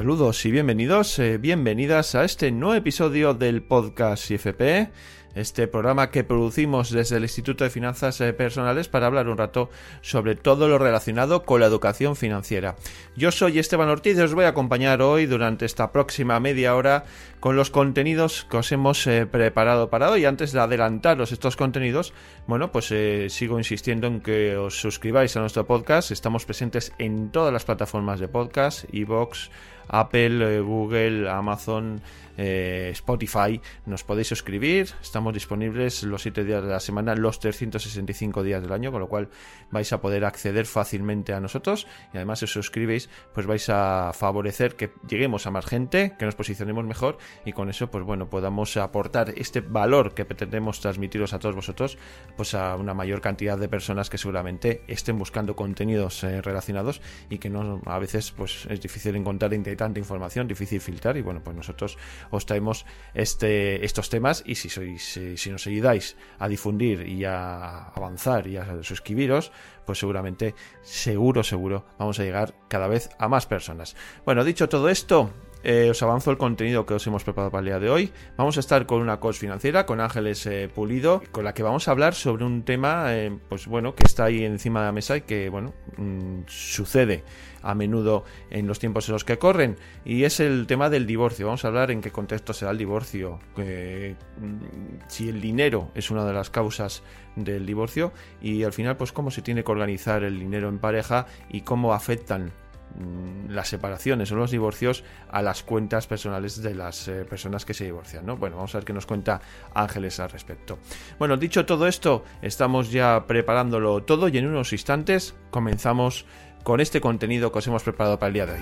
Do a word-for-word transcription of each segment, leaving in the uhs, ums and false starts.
Saludos y bienvenidos, eh, bienvenidas a este nuevo episodio del podcast I F P, este programa que producimos desde el Instituto de Finanzas eh, Personales para hablar un rato sobre todo lo relacionado con la educación financiera. Yo soy Esteban Ortiz y os voy a acompañar hoy durante esta próxima media hora con los contenidos que os hemos eh, preparado para hoy. Antes de adelantaros estos contenidos, bueno, pues eh, sigo insistiendo en que os suscribáis a nuestro podcast. Estamos presentes en todas las plataformas de podcast, iVoox, Apple, eh, Google, Amazon, eh, Spotify. Nos podéis suscribir, estamos disponibles los siete días de la semana, los trescientos sesenta y cinco días del año, con lo cual vais a poder acceder fácilmente a nosotros y además si os suscribéis pues vais a favorecer que lleguemos a más gente, que nos posicionemos mejor y con eso pues bueno podamos aportar este valor que pretendemos transmitiros a todos vosotros pues a una mayor cantidad de personas que seguramente estén buscando contenidos eh, relacionados y que no a veces pues es difícil encontrar entre tanta información, difícil filtrar y bueno pues nosotros os traemos este, estos temas y si sois eh, si nos ayudáis a difundir y a avanzar y a suscribiros pues seguramente seguro seguro vamos a llegar cada vez a más personas. Bueno, dicho todo esto, Eh, os avanzo el contenido que os hemos preparado para el día de hoy. Vamos a estar con una coach financiera, con Ángeles eh, Pulido, con la que vamos a hablar sobre un tema, eh, pues bueno, que está ahí encima de la mesa y que, bueno, mmm, sucede a menudo en los tiempos en los que corren, y es el tema del divorcio. Vamos a hablar en qué contexto se da el divorcio, eh, si el dinero es una de las causas del divorcio y al final, pues cómo se tiene que organizar el dinero en pareja y cómo afectan las separaciones o los divorcios a las cuentas personales de las eh, personas que se divorcian, ¿no? Bueno, vamos a ver qué nos cuenta Ángeles al respecto. Bueno, dicho todo esto, estamos ya preparándolo todo y en unos instantes comenzamos con este contenido que os hemos preparado para el día de hoy.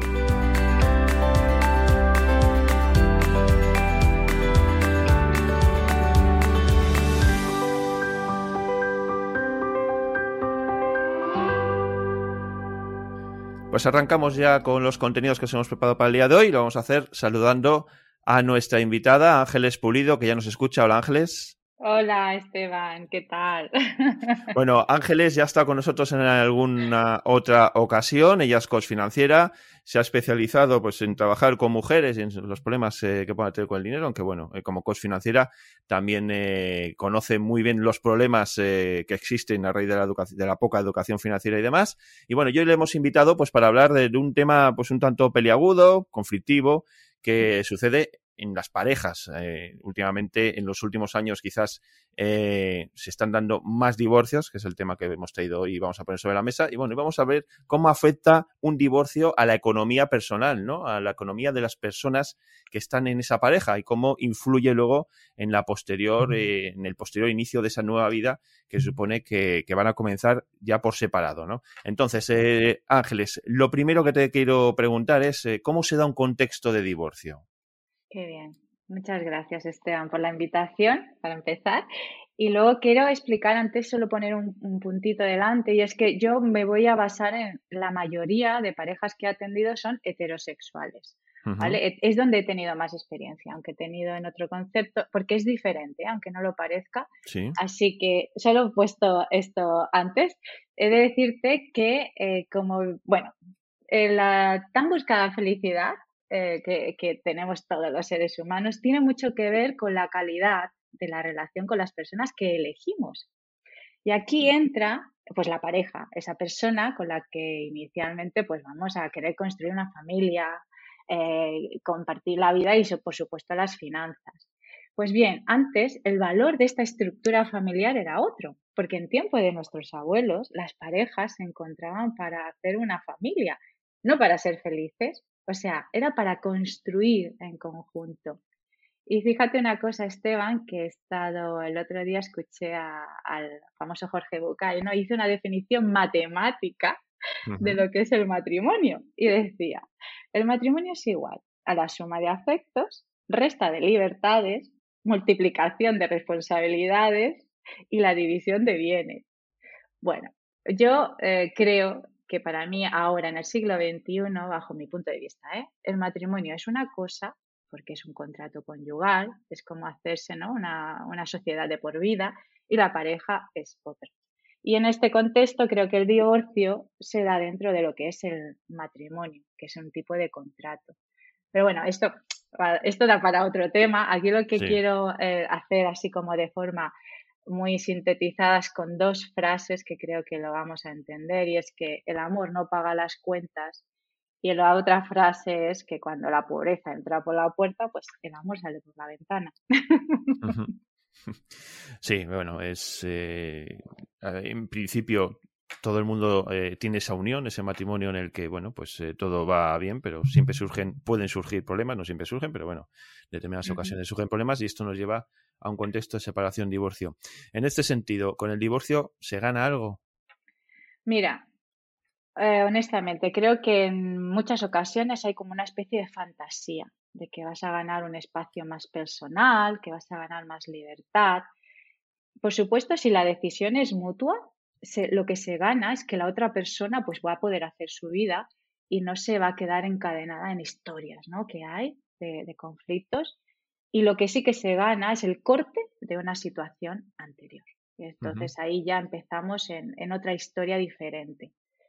Pues arrancamos ya con los contenidos que os hemos preparado para el día de hoy. Lo vamos a hacer saludando a nuestra invitada, Ángeles Pulido, que ya nos escucha. Hola, Ángeles. Hola, Esteban, ¿qué tal? Bueno, Ángeles ya está con nosotros en alguna otra ocasión. Ella es coach financiera, se ha especializado pues en trabajar con mujeres y en los problemas eh, que pueden tener con el dinero, aunque bueno, eh, como coach financiera también eh, conoce muy bien los problemas eh, que existen a raíz de la, educación, de la poca educación financiera y demás. Y bueno, yo le hemos invitado pues para hablar de, de un tema pues un tanto peliagudo, conflictivo, que sucede en las parejas. Eh, últimamente, en los últimos años, quizás eh, se están dando más divorcios, que es el tema que hemos traído hoy y vamos a poner sobre la mesa. Y bueno, y vamos a ver cómo afecta un divorcio a la economía personal, ¿no? A la economía de las personas que están en esa pareja y cómo influye luego en la posterior, eh, en el posterior inicio de esa nueva vida que se supone que, que van a comenzar ya por separado, ¿no? Entonces, eh, Ángeles, lo primero que te quiero preguntar es eh, ¿cómo se da un contexto de divorcio? Qué bien. Muchas gracias, Esteban, por la invitación, para empezar. Y luego quiero explicar, antes solo poner un, un puntito delante, y es que yo me voy a basar en la mayoría de parejas que he atendido son heterosexuales, ¿vale? Uh-huh. Es donde he tenido más experiencia, aunque he tenido en otro concepto, porque es diferente, aunque no lo parezca. Sí. Así que solo he puesto esto antes. He de decirte que, eh, como, bueno, eh, la tan buscada felicidad Eh, que, que tenemos todos los seres humanos, tiene mucho que ver con la calidad de la relación con las personas que elegimos. Y aquí entra pues la pareja, esa persona con la que inicialmente pues vamos a querer construir una familia, eh, compartir la vida y por supuesto las finanzas. Pues bien, antes el valor de esta estructura familiar era otro, porque en tiempo de nuestros abuelos las parejas se encontraban para hacer una familia, no para ser felices. O sea, era para construir en conjunto. Y fíjate una cosa, Esteban, que he estado, el otro día escuché a, al famoso Jorge Bucay, ¿no? Hizo una definición matemática uh-huh. de lo que es el matrimonio. Y decía, el matrimonio es igual a la suma de afectos, resta de libertades, multiplicación de responsabilidades y la división de bienes. Bueno, yo eh, creo que para mí ahora en el siglo veintiuno, bajo mi punto de vista, ¿eh? el matrimonio es una cosa, porque es un contrato conyugal, es como hacerse, ¿no? una, una sociedad de por vida, y la pareja es otra. Y en este contexto creo que el divorcio se da dentro de lo que es el matrimonio, que es un tipo de contrato. Pero bueno, esto, esto da para otro tema. Aquí lo que Sí. quiero eh, hacer así como de forma muy sintetizadas con dos frases que creo que lo vamos a entender, y es que el amor no paga las cuentas, y la otra frase es que cuando la pobreza entra por la puerta, pues el amor sale por la ventana. Ujú. Sí, bueno, es eh, en principio todo el mundo eh, tiene esa unión, ese matrimonio en el que, bueno, pues eh, todo va bien, pero siempre surgen, pueden surgir problemas, no siempre surgen, pero bueno, en determinadas Ujú. ocasiones surgen problemas y esto nos lleva a un contexto de separación, divorcio. En este sentido, ¿con el divorcio se gana algo? Mira, eh, honestamente, creo que en muchas ocasiones hay como una especie de fantasía de que vas a ganar un espacio más personal, que vas a ganar más libertad. Por supuesto, si la decisión es mutua, se- lo que se gana es que la otra persona pues va a poder hacer su vida y no se va a quedar encadenada en historias, ¿no? que hay de, de conflictos. Y lo que sí que se gana es el corte de una situación anterior. Y Ujú. entonces ahí ya empezamos en, en otra historia diferente.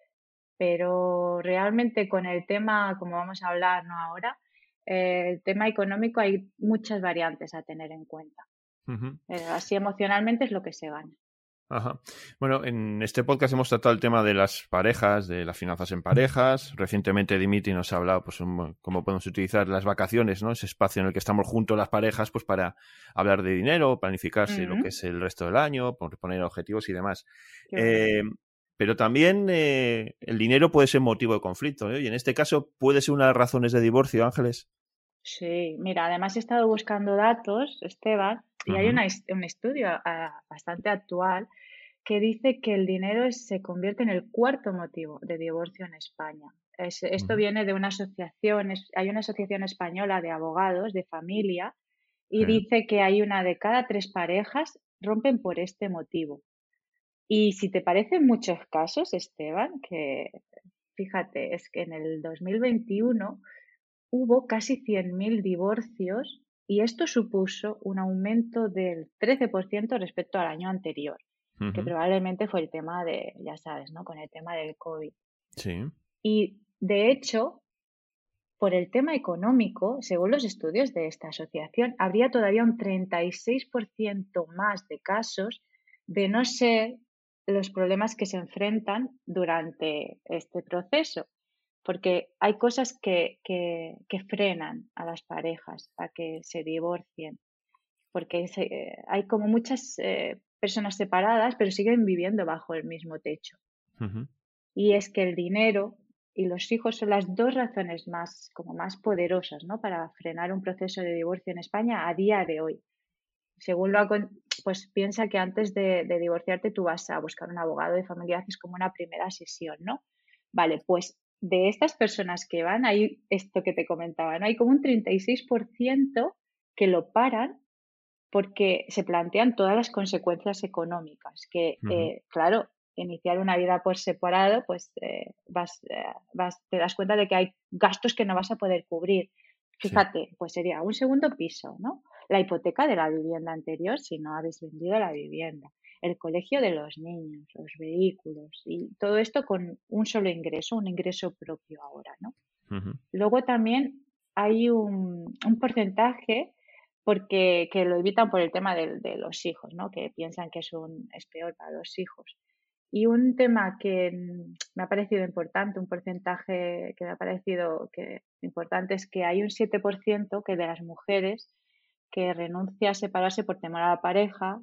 Pero realmente con el tema, como vamos a hablar, ¿no? ahora, eh, el tema económico hay muchas variantes a tener en cuenta. Ujú. Eh, así emocionalmente es lo que se gana. Ajá. Bueno, en este podcast hemos tratado el tema de las parejas, de las finanzas en parejas. Recientemente Dimitri nos ha hablado, pues, un- cómo podemos utilizar las vacaciones, ¿no? Ese espacio en el que estamos juntos las parejas, pues, para hablar de dinero, planificarse lo que Mm, es el resto del año, por poner objetivos y demás. qué bonito. Eh, pero también eh, el dinero puede ser motivo de conflicto, ¿eh? Y en este caso puede ser una de las razones de divorcio, Ángeles. Sí, mira, además he estado buscando datos, Esteban, y hay Ujú, una his- un estudio ah, bastante actual que dice que el dinero es- se convierte en el cuarto motivo de divorcio en España. Es- esto ujú, viene de una asociación, es- hay una asociación española de abogados de familia, y eh, dice que hay una de cada tres parejas rompen por este motivo. Y si te parecen muchos casos, Esteban, que fíjate, es que en el dos mil veintiuno hubo casi cien mil divorcios, y esto supuso un aumento del trece por ciento respecto al año anterior, que ujú, probablemente fue el tema de, ya sabes, ¿no? Con el tema del COVID. sí. Y de hecho, por el tema económico, según los estudios de esta asociación, habría todavía un treinta y seis por ciento más de casos de no ser los problemas que se enfrentan durante este proceso, porque hay cosas que, que, que frenan a las parejas a que se divorcien, porque se- eh, hay como muchas eh, personas separadas, pero siguen viviendo bajo el mismo techo. Ujú, Y es que el dinero y los hijos son las dos razones más, como más poderosas, ¿no? para frenar un proceso de divorcio en España a día de hoy. Según lo ha pues piensa que antes de, de divorciarte tú vas a buscar un abogado de familia, haces como una primera sesión, ¿no? Vale, pues de estas personas que van, hay esto que te comentaba, ¿no? Hay como un treinta y seis por ciento que lo paran porque se plantean todas las consecuencias económicas, que ujú, eh, claro, iniciar una vida por separado, pues eh, vas, eh, vas, te das cuenta de que hay gastos que no vas a poder cubrir. sí. Fíjate, pues sería un segundo piso, ¿no? La hipoteca de la vivienda anterior si no habéis vendido la vivienda, el colegio de los niños, los vehículos y todo esto con un solo ingreso, un ingreso propio ahora, ¿no? Ujú, Luego también hay un, un porcentaje porque que lo evitan por el tema de, de los hijos, ¿no? Que piensan que es, un, es peor para los hijos. Y un tema que mm, me ha parecido importante, un porcentaje que me ha parecido que importante, es que hay un siete por ciento que de las mujeres que renuncia a separarse por temor a la pareja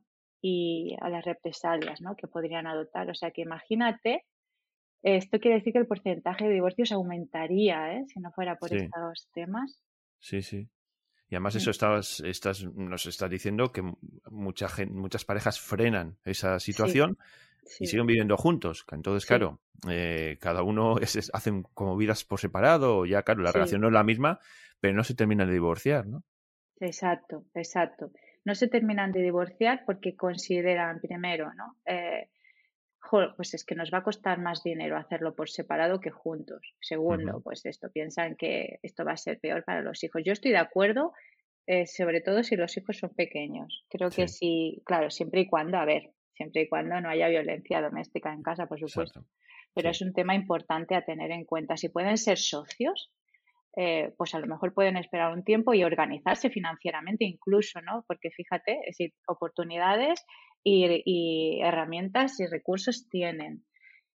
y a las represalias, ¿no? que podrían adoptar. O sea que imagínate, esto quiere decir que el porcentaje de divorcios aumentaría, ¿eh? Si no fuera por sí, estos temas. sí, sí. Y además eso Mm, estabas, estás, nos estás diciendo que mucha gen- muchas parejas frenan esa sí, situación y sí, siguen viviendo juntos. Entonces, sí, claro, eh, cada uno es- es- hacen como vidas por separado, o ya, claro, la sí. relación no es la misma, pero no se terminan de divorciar, ¿no? Exacto, exacto. No se terminan de divorciar porque consideran primero, ¿no? Eh, "Jo, pues es que nos va a costar más dinero hacerlo por separado que juntos. Segundo, Ujú, pues esto, piensan que esto va a ser peor para los hijos. Yo estoy de acuerdo, eh, sobre todo si los hijos son pequeños. Creo que sí. sí, claro, siempre y cuando, a ver. siempre y cuando no haya violencia doméstica en casa, por supuesto. Exacto. Pero Sí. es un tema importante a tener en cuenta. Si pueden ser socios, eh, pues a lo mejor pueden esperar un tiempo y organizarse financieramente incluso, ¿no? Porque fíjate, es decir, oportunidades y, y herramientas y recursos tienen.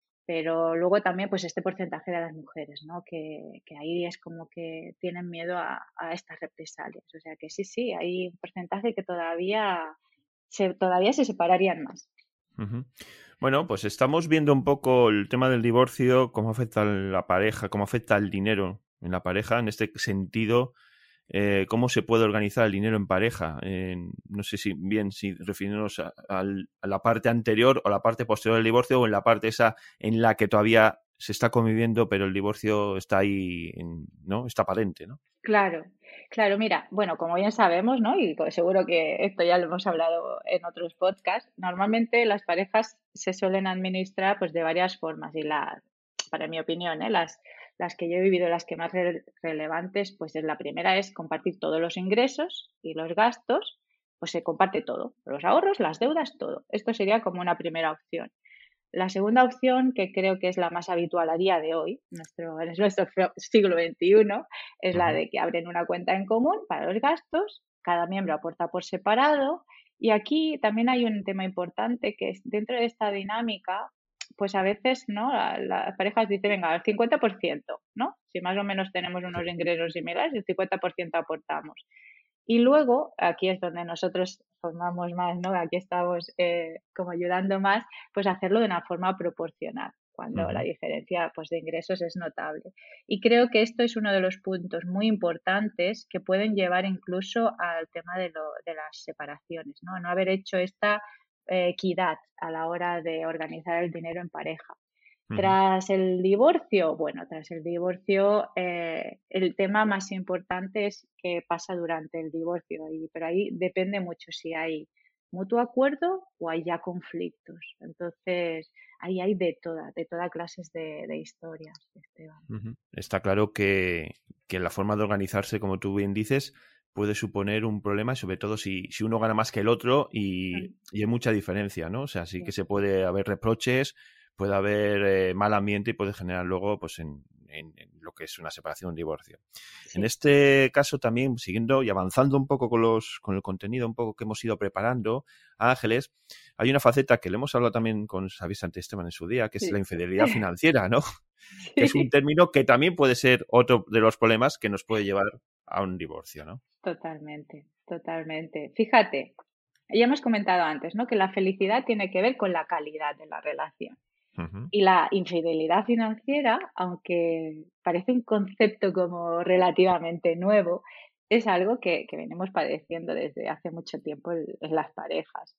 Pero luego también pues este porcentaje de las mujeres, ¿no? Que, que ahí es como que tienen miedo a, a estas represalias. O sea que sí, sí, hay un porcentaje que todavía se, todavía se separarían más. Uh-huh. Bueno, pues estamos viendo un poco el tema del divorcio, cómo afecta a la pareja, cómo afecta el dinero en la pareja. En este sentido, eh, cómo se puede organizar el dinero en pareja. Eh, no sé si bien si refiriéndonos a, a, a la parte anterior o la parte posterior del divorcio, o en la parte esa en la que todavía se está conviviendo, pero el divorcio está ahí, en, ¿no? Está patente, ¿no? Claro, claro, mira, bueno, como bien sabemos, ¿no? Y seguro que esto ya lo hemos hablado en otros podcasts, normalmente las parejas se suelen administrar pues de varias formas y la, para mi opinión, ¿eh? las, las que yo he vivido, las que más re- relevantes, pues es la primera es compartir todos los ingresos y los gastos, pues se comparte todo, los ahorros, las deudas, todo. Esto sería como una primera opción. La segunda opción, que creo que es la más habitual a día de hoy, nuestro, en nuestro siglo veintiuno, es la Uh-huh. de que abren una cuenta en común para los gastos, cada miembro aporta por separado y aquí también hay un tema importante que es dentro de esta dinámica, pues a veces, ¿no? La- Las parejas dicen, venga, el cincuenta por ciento, ¿no? Si más o menos tenemos Sí. unos ingresos similares, el cincuenta por ciento aportamos. Y luego, aquí es donde nosotros formamos más, ¿no? Aquí estamos eh, como ayudando más, pues hacerlo de una forma proporcional, cuando la Uh-huh. diferencia pues, de ingresos es notable. Y creo que esto es uno de los puntos muy importantes que pueden llevar incluso al tema de, lo, de las separaciones, ¿no? No haber hecho esta eh, equidad a la hora de organizar el dinero en pareja. Uh-huh. Tras el divorcio, bueno, tras el divorcio, eh, el tema más importante es qué pasa durante el divorcio, y, pero ahí depende mucho si hay mutuo acuerdo o hay ya conflictos. Entonces, ahí hay de todas, de todas clases de, de historias, Esteban. Uh-huh. Está claro que, que la forma de organizarse, como tú bien dices, puede suponer un problema, sobre todo si, si uno gana más que el otro y, Mm, y hay mucha diferencia, ¿no? O sea, sí que sí, se puede haber reproches, puede haber eh, mal ambiente y puede generar luego, pues, en, en, en lo que es una separación, un divorcio. En sí, este caso también, siguiendo y avanzando un poco con los con el contenido un poco que hemos ido preparando, Ángeles, hay una faceta que le hemos hablado también con Xavier Santesteban en su día, que es la sí, infidelidad financiera, ¿no? Que es un sí, término que también puede ser otro de los problemas que nos puede llevar a un divorcio, ¿no? totalmente, totalmente. Fíjate, ya hemos comentado antes, ¿no? Que la felicidad tiene que ver con la calidad de la relación. Uh-huh. Y la infidelidad financiera, aunque parece un concepto como relativamente nuevo, es algo que, que venimos padeciendo desde hace mucho tiempo en, en las parejas.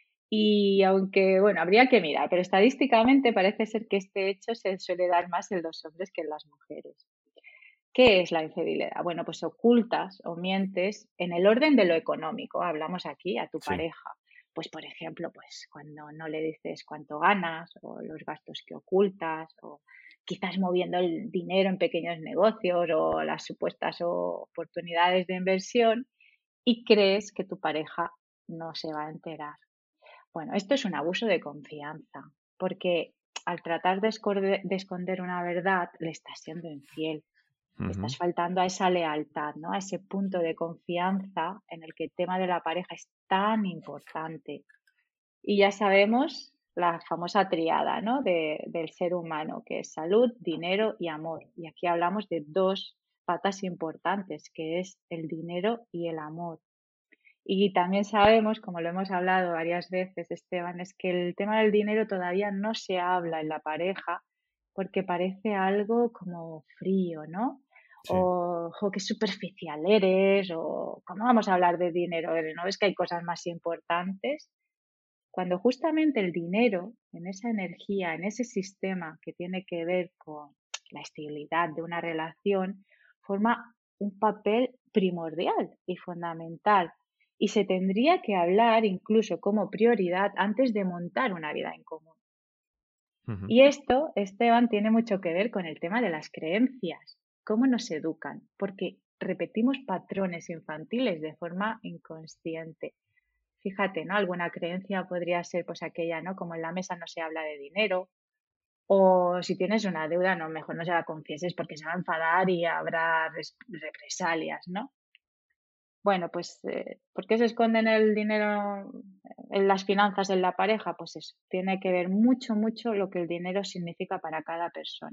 Y aunque, bueno, habría que mirar, pero estadísticamente parece ser que este hecho se suele dar más en los hombres que en las mujeres. ¿Qué es la infidelidad? Bueno, pues ocultas o mientes en el orden de lo económico. Hablamos aquí a tu Sí. pareja. Pues, por ejemplo, pues cuando no le dices cuánto ganas o los gastos que ocultas o quizás moviendo el dinero en pequeños negocios o las supuestas oportunidades de inversión y crees que tu pareja no se va a enterar. Bueno, esto es un abuso de confianza porque al tratar de esconder, de esconder una verdad le estás siendo infiel. Uh-huh. Estás faltando a esa lealtad, ¿no? A ese punto de confianza en el que el tema de la pareja es tan importante. Y ya sabemos la famosa triada, ¿no? De, del ser humano, que es salud, dinero y amor. Y aquí hablamos de dos patas importantes, que es el dinero y el amor. Y también sabemos, como lo hemos hablado varias veces, Esteban, es que el tema del dinero todavía no se habla en la pareja porque parece algo como frío, ¿no? Sí. O, o qué superficial eres, o cómo vamos a hablar de dinero, ¿no ves que hay cosas más importantes? Cuando justamente el dinero, en esa energía, en ese sistema que tiene que ver con la estabilidad de una relación, forma un papel primordial y fundamental. Y se tendría que hablar incluso como prioridad antes de montar una vida en común. Uh-huh. Y esto, Esteban, tiene mucho que ver con el tema de las creencias, cómo nos educan, porque repetimos patrones infantiles de forma inconsciente. Fíjate, ¿no? Alguna creencia podría ser pues aquella, ¿no? Como en la mesa no se habla de dinero. O si tienes una deuda, no, mejor no se la confieses porque se va a enfadar y habrá res- represalias, ¿no? Bueno, pues, eh, ¿por qué se esconden el dinero en las finanzas en la pareja? Pues eso, tiene que ver mucho, mucho lo que el dinero significa para cada persona.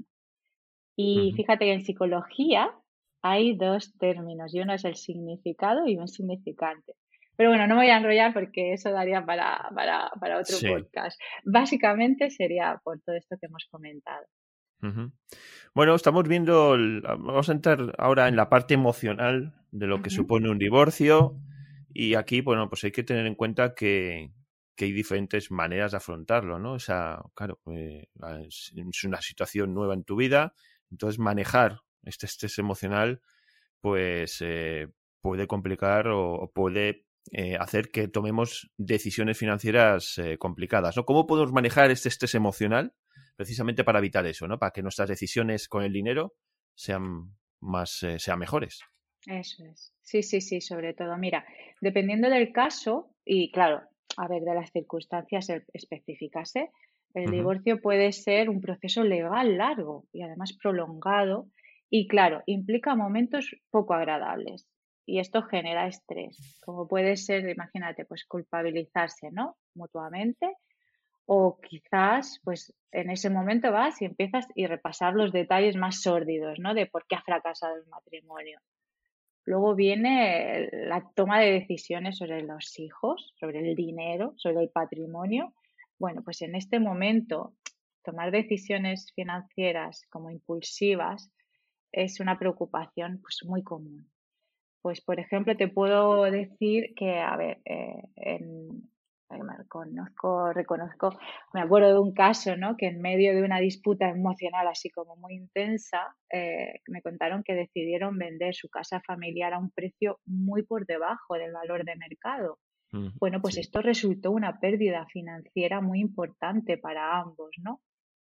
Y Ujú. fíjate que en psicología hay dos términos, y uno es el significado y un significante. Pero bueno, no me voy a enrollar porque eso daría para, para, para otro Sí. podcast. Básicamente sería por todo esto que hemos comentado. Ujú. Bueno, estamos viendo, el- vamos a entrar ahora en la parte emocional de lo que Ujú, supone un divorcio y aquí, bueno, pues hay que tener en cuenta que, que hay diferentes maneras de afrontarlo, ¿no? O sea, claro, eh, es, es una situación nueva en tu vida, entonces manejar este estrés emocional, pues eh, puede complicar o, o puede eh, hacer que tomemos decisiones financieras eh, complicadas, ¿no? ¿Cómo podemos manejar este estrés emocional? Precisamente para evitar eso, ¿no? Para que nuestras decisiones con el dinero sean más, eh, sean mejores. eso es. Sí, sí, sí, sobre todo. Mira, dependiendo del caso y claro, a ver, de las circunstancias e- específicas, ¿eh? El Ujú, divorcio puede ser un proceso legal largo y además prolongado y claro, implica momentos poco agradables y esto genera estrés, como puede ser, imagínate, pues culpabilizarse, ¿no? Mutuamente o quizás, pues en ese momento vas y empiezas y repasar los detalles más sórdidos, ¿no? De por qué ha fracasado el matrimonio. Luego viene la toma de decisiones sobre los hijos, sobre el dinero, sobre el patrimonio. Bueno, pues en este momento tomar decisiones financieras como impulsivas es una preocupación pues muy común. Pues, por ejemplo, te puedo decir que, a ver, eh, en, eh, me conozco, reconozco, me acuerdo de un caso, ¿no? Que en medio de una disputa emocional así como muy intensa, eh, me contaron que decidieron vender su casa familiar a un precio muy por debajo del valor de mercado. ujú, Bueno, pues sí. esto resultó una pérdida financiera muy importante para ambos, ¿no?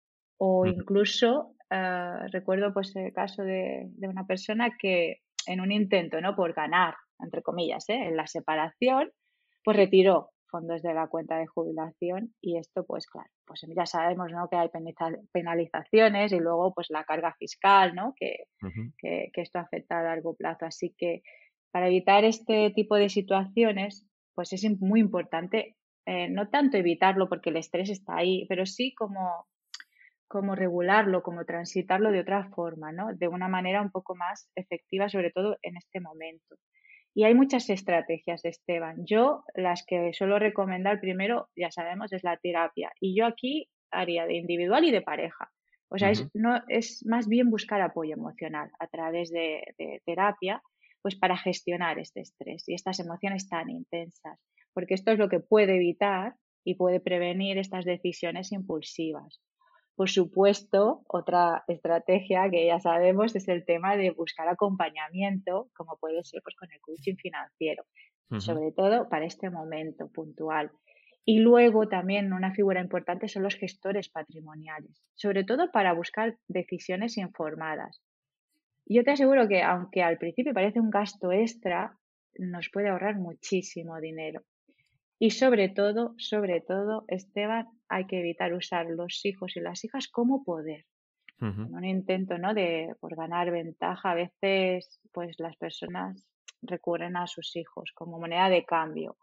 O Ujú, incluso eh, recuerdo pues el caso de, de una persona que en un intento, ¿no? Por ganar, entre comillas, ¿eh? En la separación, pues retiró fondos de la cuenta de jubilación y esto pues claro, pues ya sabemos, ¿no? Que hay peniza- penalizaciones y luego pues la carga fiscal, ¿no? Que, ujú, que, que esto afecta a largo plazo. Así que para evitar este tipo de situaciones, pues es im- muy importante eh, no tanto evitarlo porque el estrés está ahí, pero sí como cómo regularlo, cómo transitarlo de otra forma, ¿no? De una manera un poco más efectiva, sobre todo en este momento. Y hay muchas estrategias, Esteban. Yo las que suelo recomendar primero, ya sabemos, es la terapia. Y yo aquí haría de individual y de pareja. O sea, es, ujú, no, es más bien buscar apoyo emocional a través de, de terapia, pues para gestionar este estrés y estas emociones tan intensas. Porque esto es lo que puede evitar y puede prevenir estas decisiones impulsivas. Por supuesto, otra estrategia que ya sabemos es el tema de buscar acompañamiento, como puede ser pues, con el coaching financiero, ujú, sobre todo para este momento puntual. Y luego también una figura importante son los gestores patrimoniales, sobre todo para buscar decisiones informadas. Yo te aseguro que aunque al principio parece un gasto extra, nos puede ahorrar muchísimo dinero. Y sobre todo, sobre todo, Esteban, hay que evitar usar los hijos y las hijas como poder. ujú, En un intento, ¿no? De por ganar ventaja, a veces, pues las personas recurren a sus hijos como moneda de cambio.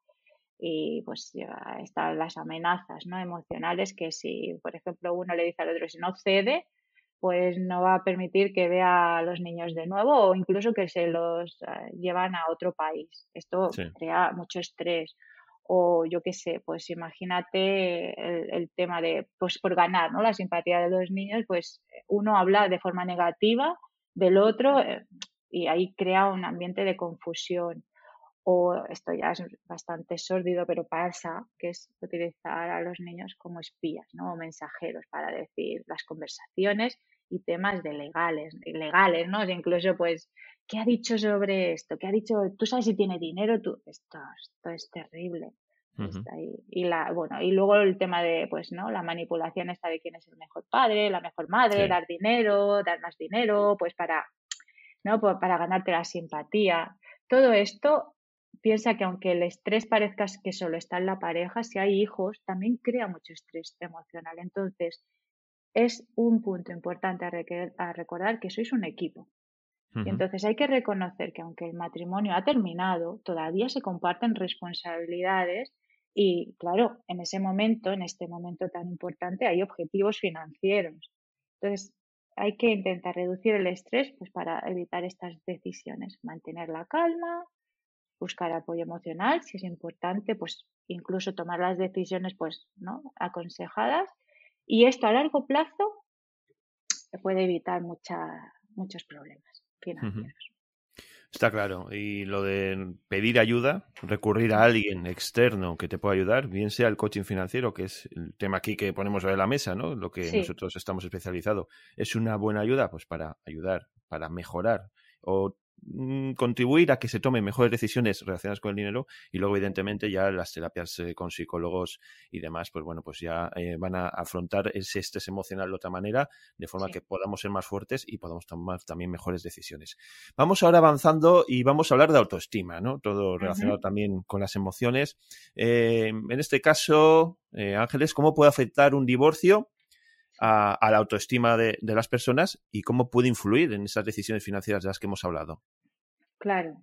Y pues ya están las amenazas, ¿no? Emocionales que si, por ejemplo, uno le dice al otro si no cede, pues no va a permitir que vea a los niños de nuevo o incluso que se los eh, llevan a otro país. Esto sí. crea mucho estrés. O yo qué sé, pues imagínate el, el tema de, pues por ganar, ¿no? La simpatía de los niños, pues uno habla de forma negativa del otro eh, y ahí crea un ambiente de confusión. O esto ya es bastante sórdido, pero pasa, que es utilizar a los niños como espías, ¿no? O mensajeros para decir las conversaciones y temas de legales, legales, ¿no? Incluso, pues, ¿qué ha dicho sobre esto? ¿Qué ha dicho? ¿Tú sabes si tiene dinero? Tú, esto, esto es terrible. Ujú, Está ahí. Y la, bueno, y luego el tema de, pues, ¿no? La manipulación esta de quién es el mejor padre, la mejor madre, sí. dar dinero, dar más dinero, pues para, ¿no? Pues para ganarte la simpatía. Todo esto piensa que aunque el estrés parezca que solo está en la pareja, si hay hijos, también crea mucho estrés emocional. Entonces, es un punto importante a, reque- a recordar que sois un equipo. Y Ujú. entonces hay que reconocer que aunque el matrimonio ha terminado, todavía se comparten responsabilidades y, claro, en ese momento, en este momento tan importante, hay objetivos financieros. Entonces, hay que intentar reducir el estrés pues, para evitar estas decisiones, mantener la calma, buscar apoyo emocional, si es importante, pues incluso tomar las decisiones pues, ¿no? aconsejadas. Y esto a largo plazo puede evitar mucha- muchos problemas Ujú. financieros. Está claro. Y lo de pedir ayuda, recurrir a Mm, alguien externo que te pueda ayudar, bien sea el coaching financiero, que es el tema aquí que ponemos sobre la mesa, ¿no? Lo que sí, nosotros estamos especializados, es una buena ayuda, pues para ayudar, para mejorar o mm, contribuir a que se tomen mejores decisiones relacionadas con el dinero y luego evidentemente ya las terapias eh, con psicólogos y demás, pues bueno, pues ya eh, van a afrontar ese estrés emocional de otra manera, de forma que sí. podamos ser más fuertes y podamos tomar también mejores decisiones. Vamos ahora avanzando y vamos a hablar de autoestima, ¿no? Todo relacionado Ujú. también con las emociones. Eh, en este caso, eh, Ángeles, ¿cómo puede afectar un divorcio a, a la autoestima de, de las personas y cómo puede influir en esas decisiones financieras de las que hemos hablado? Claro.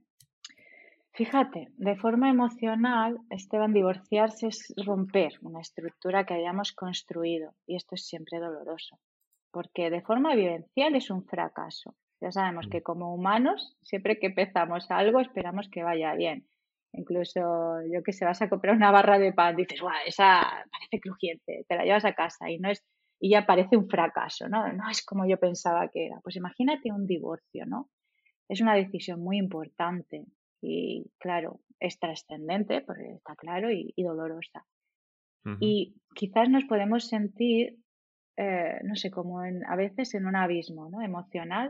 Fíjate, de forma emocional, Esteban, divorciarse es romper una estructura que hayamos construido y esto es siempre doloroso, porque de forma vivencial es un fracaso. Ya sabemos que como humanos, siempre que empezamos algo, esperamos que vaya bien. Incluso, yo que sé, vas a comprar una barra de pan, dices, guau, esa parece crujiente, te la llevas a casa y no es, y ya parece un fracaso, ¿no? No es como yo pensaba que era. Pues imagínate un divorcio, ¿no? Es una decisión muy importante y, claro, es trascendente, porque está claro, y, y dolorosa. Ujú. Y quizás nos podemos sentir, eh, no sé, como en, a veces en un abismo, ¿no? emocional.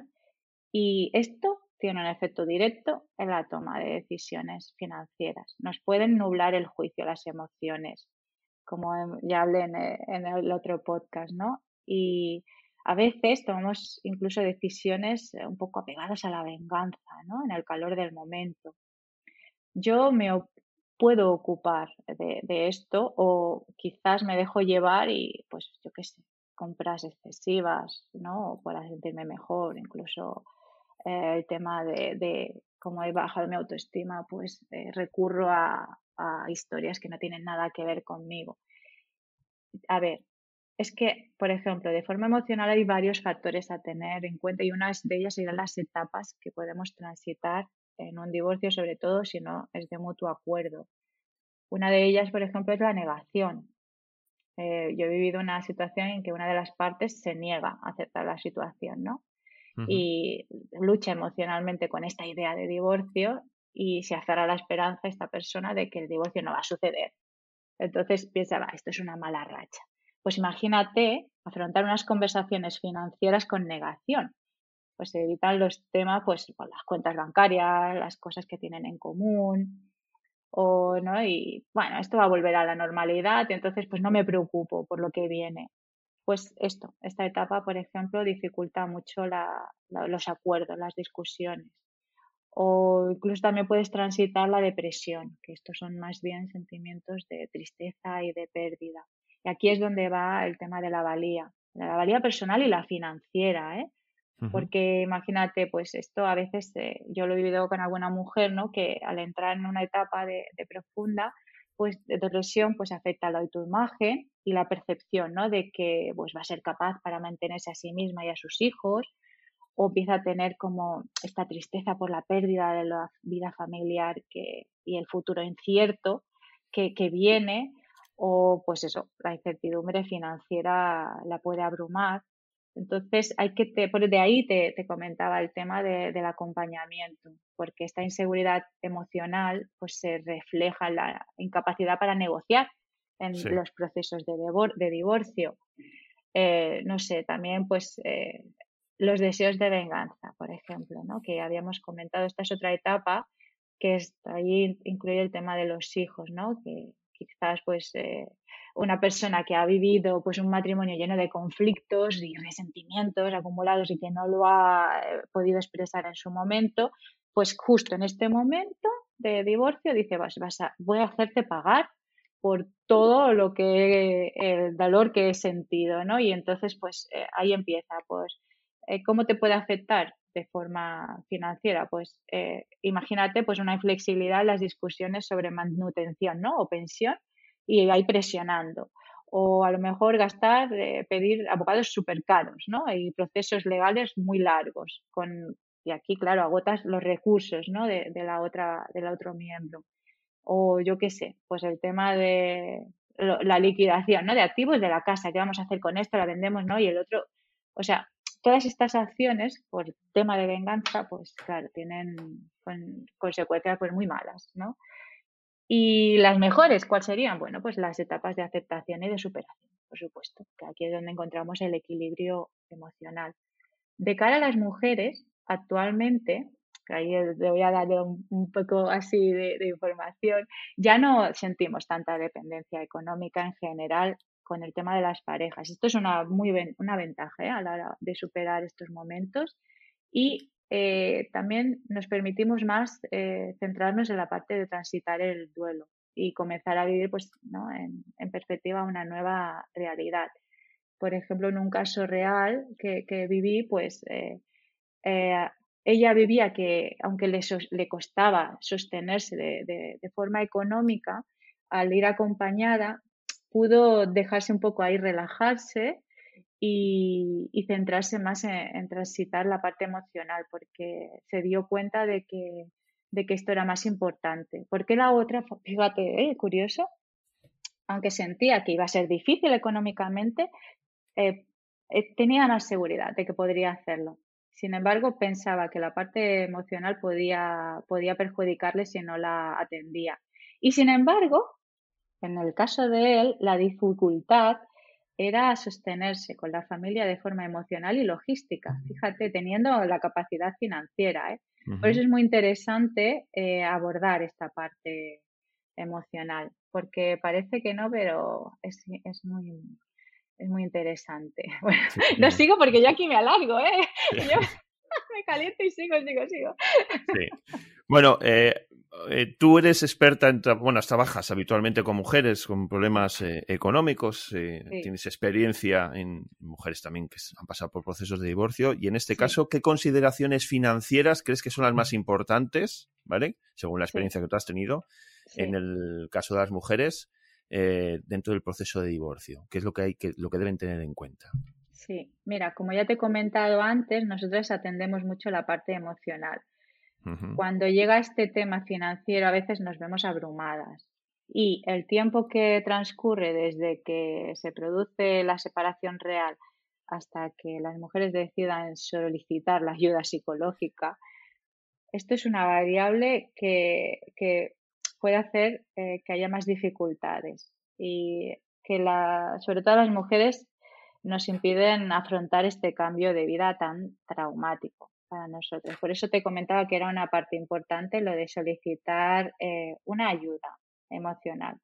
Y esto tiene un efecto directo en la toma de decisiones financieras. Nos pueden nublar el juicio, las emociones, como em- ya hablé en e- en el otro podcast, ¿no? Y a veces tomamos incluso decisiones eh, un poco apegadas a la venganza, ¿no? En el calor del momento. Yo me o- puedo ocupar de, de esto o quizás me dejo llevar y, pues, yo qué sé, compras excesivas, ¿no? O para sentirme mejor, incluso eh, el tema de, de cómo he bajado mi autoestima, pues eh, recurro a, a historias que no tienen nada que ver conmigo. A ver, es que, por ejemplo, de forma emocional hay varios factores a tener en cuenta y una de ellas serían las etapas que podemos transitar en un divorcio, sobre todo si no es de mutuo acuerdo. Una de ellas, por ejemplo, es la negación. Eh, yo he vivido una situación en que una de las partes se niega a aceptar la situación, ¿no? Ujú. Y lucha emocionalmente con esta idea de divorcio y se aferra a la esperanza esta persona de que el divorcio no va a suceder. Entonces piensa, va, esto es una mala racha. Pues imagínate afrontar unas conversaciones financieras con negación. Pues se evitan los temas, pues, con las cuentas bancarias, las cosas que tienen en común, o, ¿no? Y bueno, esto va a volver a la normalidad, entonces pues no me preocupo por lo que viene. Pues esto, esta etapa, por ejemplo, dificulta mucho la- la- los acuerdos, las discusiones. O incluso también puedes transitar la depresión, que estos son más bien sentimientos de tristeza y de pérdida. Y aquí es donde va el tema de la valía, de la valía personal y la financiera, ¿eh? Ujú. Porque imagínate, pues esto a veces eh, yo lo he vivido con alguna mujer, ¿no? Que al entrar en una etapa de, de profunda, pues de depresión, pues afecta la autoimagen y la percepción, ¿no? De que pues va a ser capaz para mantenerse a sí misma y a sus hijos, o empieza a tener como esta tristeza por la pérdida de la vida familiar que, y el futuro incierto que, que viene, o pues eso, la incertidumbre financiera la puede abrumar. Entonces, hay que te, por de ahí te, te comentaba el tema de- del acompañamiento, porque esta inseguridad emocional pues se refleja en la incapacidad para negociar en Sí. los procesos de, devor- de divorcio. Eh, no sé, también pues eh, los deseos de venganza, por ejemplo, ¿no? Que habíamos comentado. Esta es otra etapa que es, ahí incluye el tema de los hijos, ¿no? Que quizás pues eh, una persona que ha vivido pues un matrimonio lleno de conflictos y resentimientos acumulados y que no lo ha eh, podido expresar en su momento, pues justo en este momento de divorcio, dice, vas, vas a, voy a hacerte pagar por todo lo que, el dolor que he sentido, ¿no? Y entonces, pues eh, ahí empieza, pues, eh, ¿cómo te puede afectar de forma financiera? Pues eh, imagínate, pues una inflexibilidad en las discusiones sobre manutención, ¿no? O pensión, y ahí presionando. O a lo mejor gastar, eh, pedir abogados súper caros, ¿no? Y procesos legales muy largos, con, y aquí, claro, agotas los recursos, ¿no? De, de la otra, del otro miembro. O yo qué sé, pues el tema de lo- la liquidación, ¿no? De activos de la casa, ¿qué vamos a hacer con esto? La vendemos, ¿no? Y el otro, o sea, todas estas acciones, por tema de venganza, pues claro, tienen con- consecuencias pues muy malas, ¿no? Y las mejores, ¿cuáles serían? Bueno, pues las etapas de aceptación y de superación, por supuesto, que aquí es donde encontramos el equilibrio emocional. De cara a las mujeres, actualmente, que ahí te voy a dar un, un poco así de, de información, ya no sentimos tanta dependencia económica en general con el tema de las parejas. Esto es una muy ven- una ventaja, ¿eh? A la hora de superar estos momentos y eh, también nos permitimos más eh, centrarnos en la parte de transitar el duelo y comenzar a vivir, pues, ¿no? en, en perspectiva una nueva realidad. Por ejemplo, en un caso real que, que viví, pues eh, eh, ella vivía que, aunque le, sos- le costaba sostenerse de, de- de forma económica, al ir acompañada, pudo dejarse un poco ahí, relajarse y, y centrarse más en, en transitar la parte emocional, porque se dio cuenta de que, de que esto era más importante. Porque la otra, fíjate, eh, curioso, aunque sentía que iba a ser difícil económicamente, eh, eh, tenía más seguridad de que podría hacerlo. Sin embargo, pensaba que la parte emocional podía, podía perjudicarle si no la atendía. Y sin embargo, en el caso de él, la dificultad era sostenerse con la familia de forma emocional y logística, fíjate, teniendo la capacidad financiera, ¿eh? Por eso Ujú. es muy interesante eh, abordar esta parte emocional, porque parece que no, pero es, es muy, es muy interesante. Bueno, Sí, no sí. sigo porque yo aquí me alargo, ¿eh? Yo me caliento y sigo, sigo, sigo. Sí. Bueno, eh, eh, tú eres experta en, tra- bueno, trabajas habitualmente con mujeres con Sí, problemas eh, económicos, eh, sí, tienes experiencia en mujeres también que s- han pasado por procesos de divorcio y en este sí, caso, ¿qué consideraciones financieras crees que son las más importantes, ¿vale? Según la sí, experiencia que tú has tenido, en sí. el caso de las mujeres eh, dentro del proceso de divorcio? ¿Qué es lo que hay que, lo que deben tener en cuenta? Sí, mira, como ya te he comentado antes, nosotros atendemos mucho la parte emocional. Ujú. Cuando llega este tema financiero, a veces nos vemos abrumadas y el tiempo que transcurre desde que se produce la separación real hasta que las mujeres decidan solicitar la ayuda psicológica, esto es una variable que, que puede hacer eh, que haya más dificultades y que la, sobre todo las mujeres nos impiden afrontar este cambio de vida tan traumático para nosotros. Por eso te comentaba que era una parte importante lo de solicitar eh, una ayuda emocional,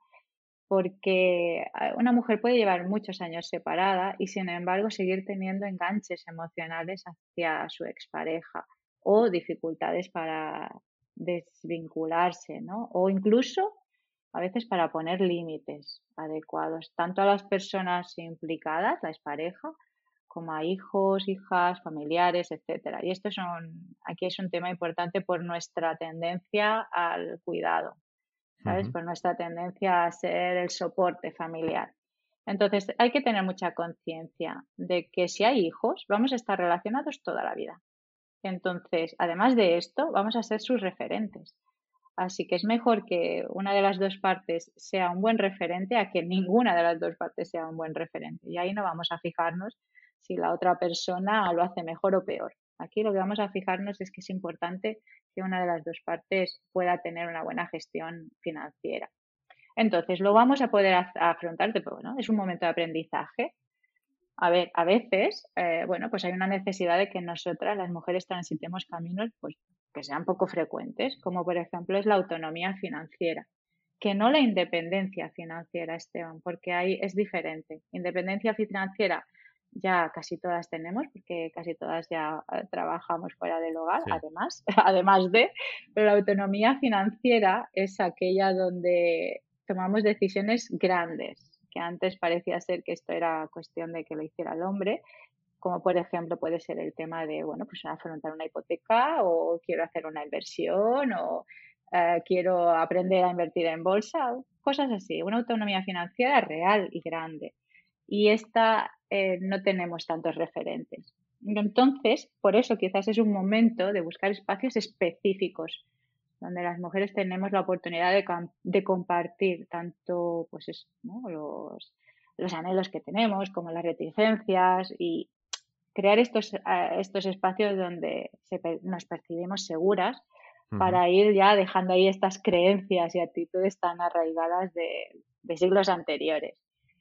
porque eh, una mujer puede llevar muchos años separada y sin embargo seguir teniendo enganches emocionales hacia su expareja o dificultades para desvincularse, ¿no? O incluso a veces para poner límites adecuados, tanto a las personas implicadas, la expareja, como a hijos, hijas, familiares, etcétera. Y esto son, aquí es un tema importante por nuestra tendencia al cuidado, ¿sabes? Ujú. Por nuestra tendencia a ser el soporte familiar. Entonces, hay que tener mucha conciencia de que si hay hijos, vamos a estar relacionados toda la vida. Entonces, además de esto, vamos a ser sus referentes. Así que es mejor que una de las dos partes sea un buen referente a que ninguna de las dos partes sea un buen referente. Y ahí no vamos a fijarnos si la otra persona lo hace mejor o peor. Aquí lo que vamos a fijarnos es que es importante que una de las dos partes pueda tener una buena gestión financiera. Entonces, lo vamos a poder afrontar, pero bueno, es un momento de aprendizaje. A ver, a veces, eh, bueno, pues hay una necesidad de que nosotras, las mujeres, transitemos caminos, pues, que sean poco frecuentes, como por ejemplo es la autonomía financiera, que no la independencia financiera, Esteban, porque ahí es diferente. Independencia financiera ya casi todas tenemos, porque casi todas ya eh, trabajamos fuera del hogar, Sí. además, además de, pero la autonomía financiera es aquella donde tomamos decisiones grandes, que antes parecía ser que esto era cuestión de que lo hiciera el hombre, como por ejemplo puede ser el tema de, bueno, pues afrontar una hipoteca o quiero hacer una inversión o eh, quiero aprender a invertir en bolsa, cosas así, una autonomía financiera real y grande. Y esta eh, no tenemos tantos referentes. Entonces, por eso quizás es un momento de buscar espacios específicos donde las mujeres tenemos la oportunidad de, de compartir tanto pues eso, ¿no? los, los anhelos que tenemos como las reticencias y crear estos, uh, estos espacios donde se, nos percibimos seguras uh-huh. para ir ya dejando ahí estas creencias y actitudes tan arraigadas de, de siglos anteriores.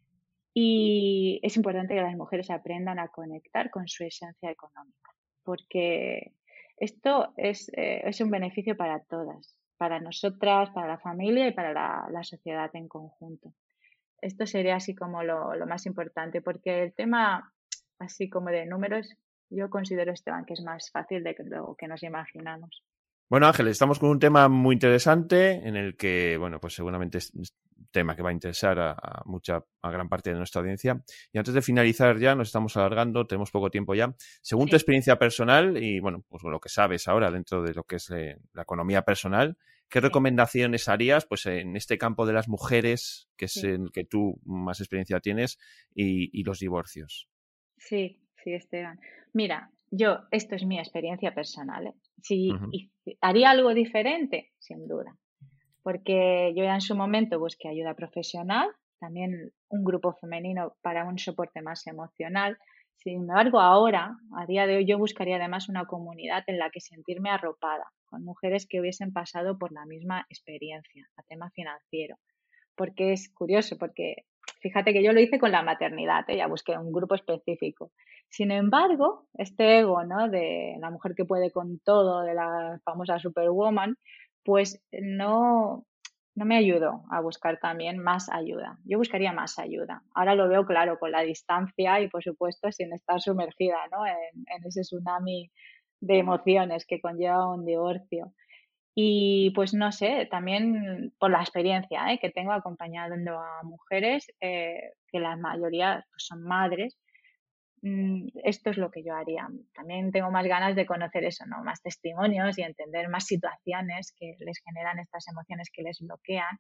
Y es importante que las mujeres aprendan a conectar con su esencia económica, porque esto es, eh, es un beneficio para todas, para nosotras, para la familia y para la, la sociedad en conjunto. Esto sería así como lo, lo más importante, porque el tema así como de números, yo considero, Esteban, que es más fácil de lo que nos imaginamos. Bueno, Ángel, estamos con un tema muy interesante en el que, bueno, pues seguramente es un tema que va a interesar a, a mucha, a gran parte de nuestra audiencia. Y antes de finalizar ya, nos estamos alargando, tenemos poco tiempo ya. Según sí. tu experiencia personal y, bueno, pues lo que sabes ahora dentro de lo que es eh, la economía personal, ¿qué sí. recomendaciones harías, pues, en este campo de las mujeres, que es sí. en el que tú más experiencia tienes, y, y los divorcios? Sí, sí, Esteban. Mira, yo, esto es mi experiencia personal, ¿eh? Si uh-huh. haría algo diferente, sin duda, porque yo ya en su momento busqué ayuda profesional, también un grupo femenino para un soporte más emocional. Sin embargo, ahora, a día de hoy, yo buscaría además una comunidad en la que sentirme arropada, con mujeres que hubiesen pasado por la misma experiencia, a tema financiero, porque es curioso, porque fíjate que yo lo hice con la maternidad, ¿eh? Ya busqué un grupo específico. Sin embargo, este ego, ¿no? De la mujer que puede con todo, de la famosa Superwoman, pues no, no me ayudó a buscar también más ayuda. Yo buscaría más ayuda. Ahora lo veo claro con la distancia y, por supuesto, sin estar sumergida, ¿no? en, en ese tsunami de emociones que conlleva un divorcio. Y pues no sé, también por la experiencia ¿eh? que tengo acompañando a mujeres, eh, que la mayoría pues, son madres, mm, esto es lo que yo haría. También tengo más ganas de conocer eso, ¿no? Más testimonios y entender más situaciones que les generan estas emociones que les bloquean.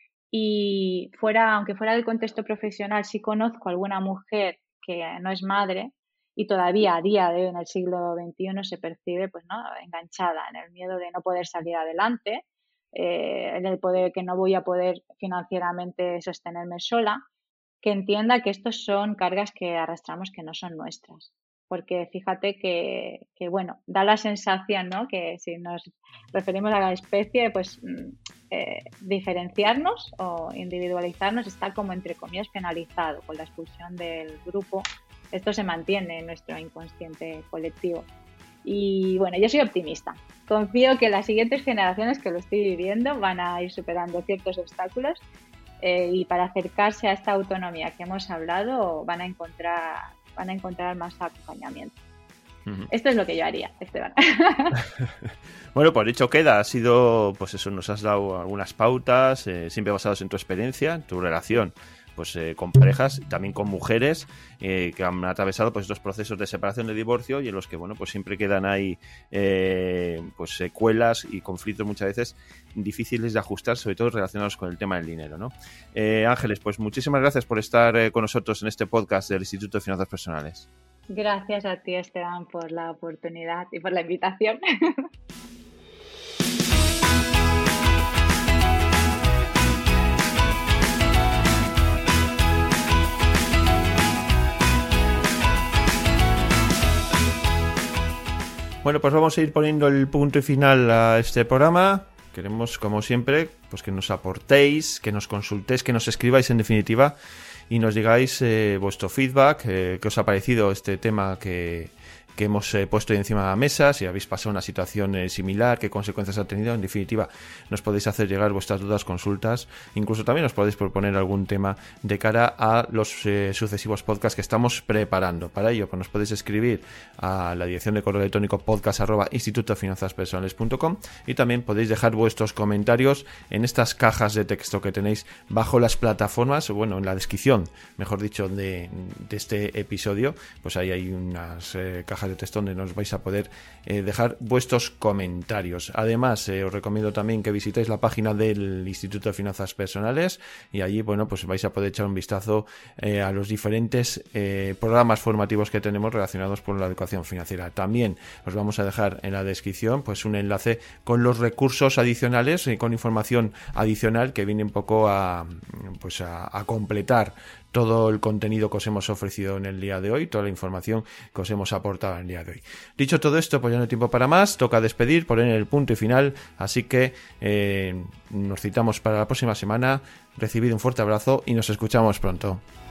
Y fuera, aunque fuera del contexto profesional, sí conozco a alguna mujer que no es madre, y todavía a día de hoy, en el siglo veintiuno, se percibe pues no enganchada en el miedo de no poder salir adelante, eh, en el poder que no voy a poder financieramente sostenerme sola, que entienda que estos son cargas que arrastramos que no son nuestras. Porque fíjate que, que bueno, da la sensación, ¿no? Que si nos referimos a la especie, pues eh, diferenciarnos o individualizarnos está como entre comillas penalizado con la expulsión del grupo. Esto se mantiene en nuestro inconsciente colectivo. Y bueno, yo soy optimista. Confío que las siguientes generaciones que lo estoy viviendo van a ir superando ciertos obstáculos eh, y para acercarse a esta autonomía que hemos hablado van a encontrar, van a encontrar más acompañamiento. Uh-huh. Esto es lo que yo haría, Esteban. Bueno, pues dicho queda, ha sido, pues eso, nos has dado algunas pautas, eh, siempre basadas en tu experiencia, en tu relación. Pues eh, con parejas, también con mujeres eh, que han atravesado pues estos procesos de separación, de divorcio, y en los que bueno pues siempre quedan ahí eh, pues secuelas y conflictos muchas veces difíciles de ajustar, sobre todo relacionados con el tema del dinero, ¿no? Eh, Ángeles, pues muchísimas gracias por estar eh, con nosotros en este podcast del Instituto de Finanzas Personales. Gracias a ti, Esteban, por la oportunidad y por la invitación. Bueno, pues vamos a ir poniendo el punto y final a este programa. Queremos, como siempre, pues que nos aportéis, que nos consultéis, que nos escribáis en definitiva y nos digáis eh, vuestro feedback, eh, qué os ha parecido este tema que, que hemos eh, puesto encima de la mesa, si habéis pasado una situación eh, similar, qué consecuencias ha tenido. En definitiva, nos podéis hacer llegar vuestras dudas, consultas, incluso también os podéis proponer algún tema de cara a los eh, sucesivos podcasts que estamos preparando. Para ello, pues nos podéis escribir a la dirección de correo electrónico podcast arroba instituto de finanzas personales punto com y también podéis dejar vuestros comentarios en estas cajas de texto que tenéis bajo las plataformas, bueno, en la descripción, mejor dicho, de, de este episodio. Pues ahí hay unas eh, cajas de texto donde nos vais a poder eh, dejar vuestros comentarios. Además, eh, os recomiendo también que visitéis la página del Instituto de Finanzas Personales y allí, bueno, pues vais a poder echar un vistazo eh, a los diferentes eh, programas formativos que tenemos relacionados con la educación financiera. También os vamos a dejar en la descripción pues un enlace con los recursos adicionales y con información adicional que viene un poco a, pues a, a completar todo el contenido que os hemos ofrecido en el día de hoy, toda la información que os hemos aportado en el día de hoy. Dicho todo esto, pues ya no hay tiempo para más, toca despedir, poner el punto y final, así que eh, nos citamos para la próxima semana. Recibid un fuerte abrazo y nos escuchamos pronto.